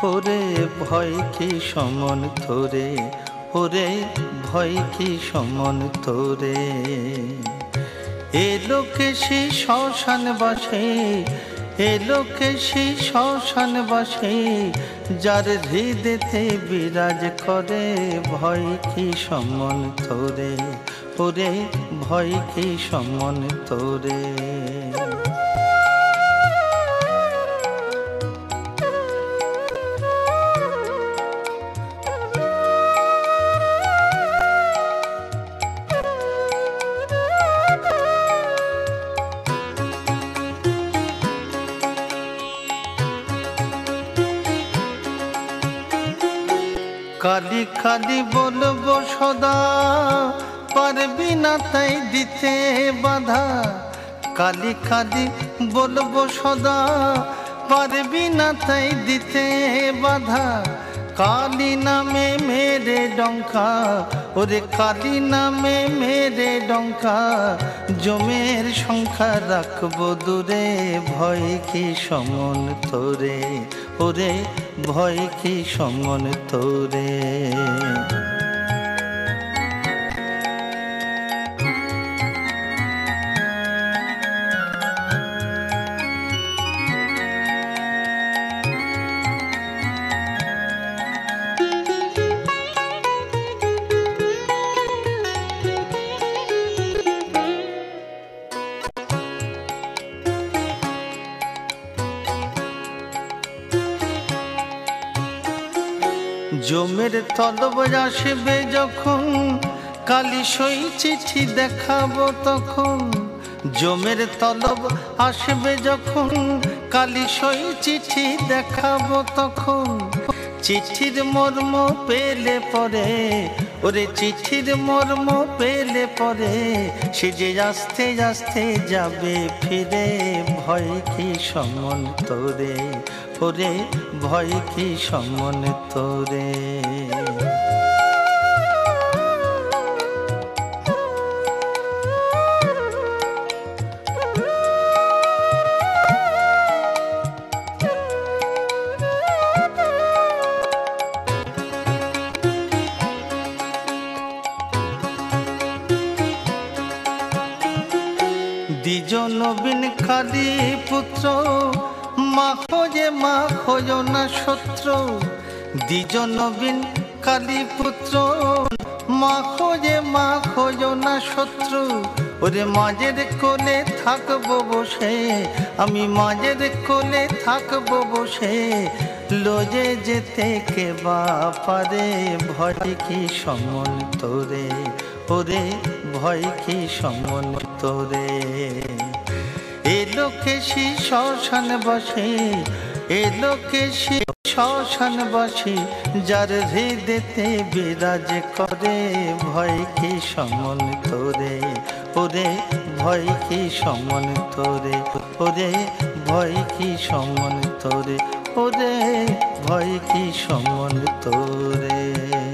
ওরে ভয় কি সমন তোরে, ওরে ভয় কি সমন তোরে। এ লোকে সেই শ্মশানবাসী, এ লোকে সেই শ্মশানবাসী, যার হৃদেতে বিরাজ করে ভয় কি সমন তোরে, ওরে ভয় কি সমন তোরে। কালি কালি বলবো সদা, পারবি না তাই দিতে বাধা। কালি কালি বলবো সদা, পারবি না তাই দিতে বাধা। কালী নামে মেরে ডঙ্কা, ওরে কালী নামে মেরে ডঙ্কা, জমের সংখ্যা রাখবো দূরে ভয় কি সমন তোরে, ওরে ভয় কি সমন তোরে। জমের তলব আসবে যখন, কালি সই চিঠি দেখাবো তখন। জমের তলব আসবে যখন, কালি সই চিঠি দেখাবো তখন। চিঠির মর্ম পেলে পরে, ওরে চিঠির মর্ম পেলে পরে, সে যে আস্তে আস্তে যাবে ফিরে ভয় কি সমন তোরে, ওরে ভয় কি সমন তোরে। দ্বিজ নবীন কালী পুত্র, মা খোঁজে মা খোঁজো না শত্রু। দ্বিজ নবীন কালী পুত্র, মা খোঁজে মা খোঁজো না শত্রু। ওরে মাঝের কোলে থাকবো বসে, আমি মাঝের কোলে থাকবো বসে, লজে যেতে কে বা পারে ভয় কি সমন তোরে, ওরে ভয় কি সমন তোরে। এ লোকে সেই শ্মশানবাসী, এ লোকে সেই শ্মশানবাসী, যার হৃদেতে বিরাজ করে ভয় কি সমন তোরে, ওরে ভয় কি সমন তোরে, ওরে ভয় কি সমন তোরে, ওরে ভয় কি সমন তোরে।